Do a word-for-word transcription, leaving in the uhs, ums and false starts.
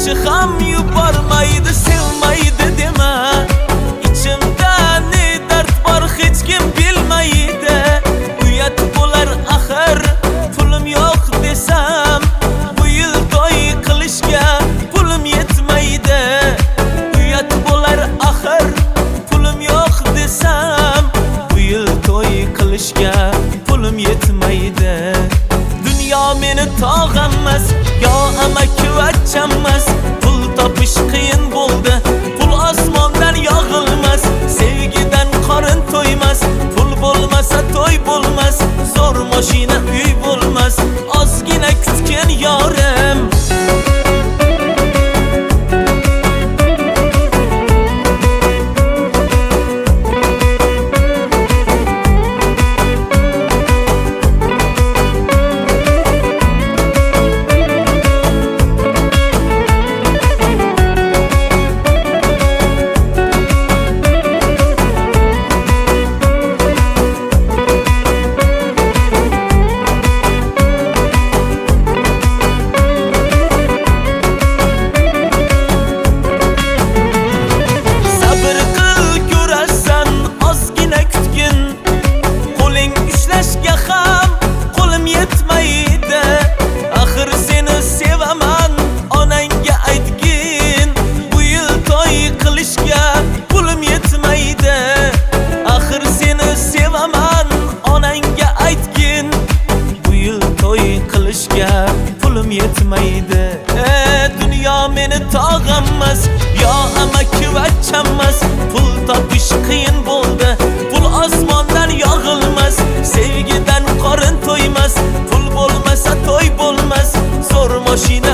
yaxshi ham yubormaydi, sevmaydi dema. İçimda ne dard bor hech kim bilmaydi. Uyat bo'lar axir pulim yo'q desam, bu yil to'y qilishga pulim yetmaydi. Uyat bo'lar axir pulim yo'q desam, bu yil to'y qilishga pulim yetmaydi. Dunyo meni tog'ammas, yo amakivachchammas. Pul topish qiyin bo'ldi, pul osmondan yog'ilmas. Sevgidan qorin to'ymas, pul bo'lmasa to'y bo'lmas. Zo'r mashina uy bo'lmas, ozgina kutgan yorim. Pulim yetmaydi. E, dunyo meni tog'ammas, yo amakivachchammas. Pul topish qiyin bo'ldi, pul osmondan yog'ilmas. Sevgidan qorin to'ymas, pul bo'lmasa to'y bo'lmas. Zo'r mashina